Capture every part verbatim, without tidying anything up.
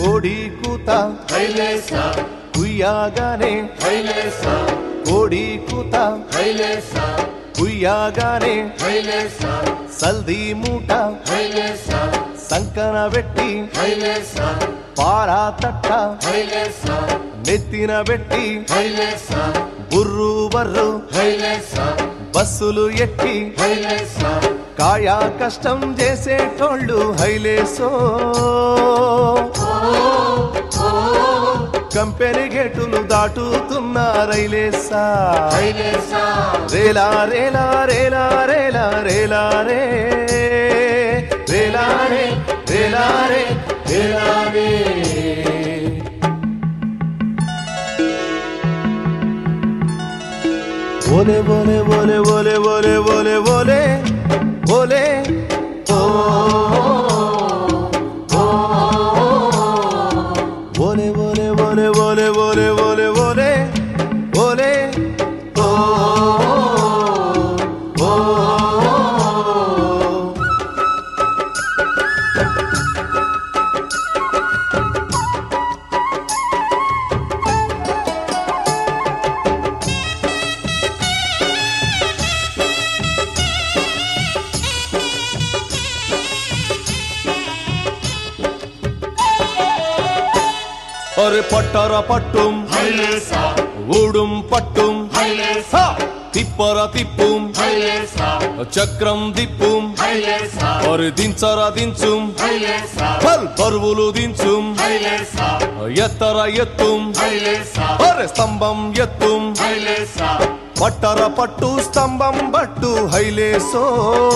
కోడి కూత కుయ్యాగానే కోడి కూత కుయ్యాగానే సల్ది మూట సంకన పెట్టి పారా తట్ట నెత్తిన పెట్టి బుర్రు బర్రు బస్సులు ఎక్కి కాయా కష్టం చేసేటోళ్ళు హైలేసో కంపెనీ గేటులు దాటుతున్న రైలేసా రేలా రేలా రేలా రేలా రేలా రే రేలా రే రేలా రే రేలా రే बोले बोले बोले बोले बोले बोले बोले बोले ओ बोले बोले बोले बोले बोले बोले बोले बोले ओ अरे पट्टारा पट्टुम ऊडुम पट्टुम तिप्परा तिप्पुम चक्रम दिप्पुम और दिंचरा दिंचुम पल पर्वुलु दिंचुम यत्तरा यत्तुम अरे स्तंभम यत्तुम पट्टारा पट्टु स्तंभम बट्टु हैलेसो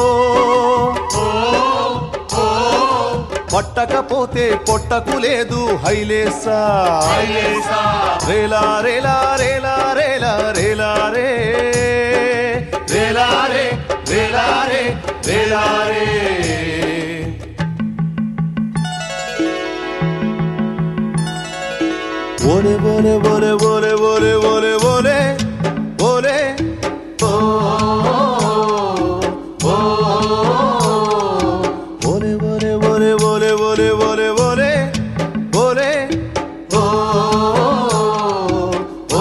పట్టకపోతే పొట్టకు లేదు హైలేసా రేలా రేలా రేలా రేలా రేలా రే రేలా రే రేలా రే రేలా రే బోలే బోలే బోలే బోలే బోలే బోలే బోలే బోలే ఓ बोले बोले बोले बोले ओ ओ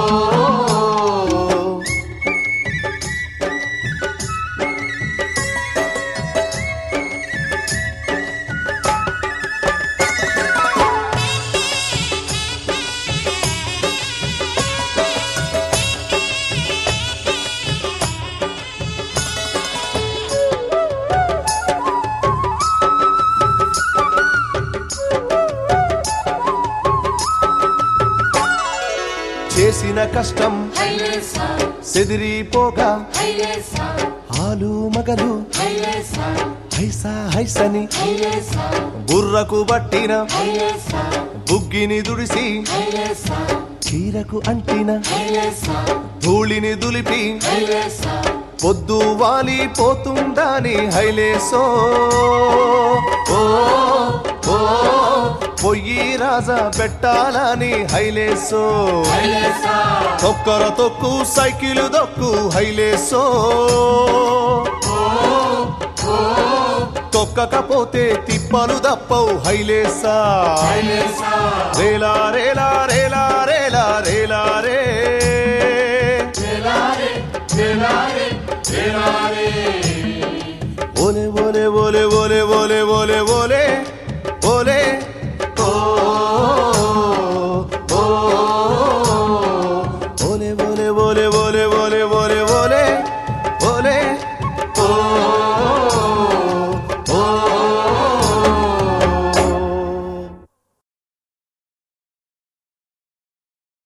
చేసిన కష్టం సెదిరిపోగా ఆలు మగలు హైసా హైసని బుర్రకు బట్టిన బుగ్గిని దుడిసి చీరకు అంటిన ధూళిని దులిపి పొద్దు వాలి పోతుందాని హైలేసో ఓ ఓ పొయ్యి రాజా పెట్టాలని హైలేసో తొక్కర తొక్కు సైకిల్ దొక్కు హైలేసో తొక్కకపోతే తిప్పలు దప్పవు హైలేసా రేలా రేలా రేలా రేలా రేలా రే बोले बोले बोले बोले बोले बोले बोले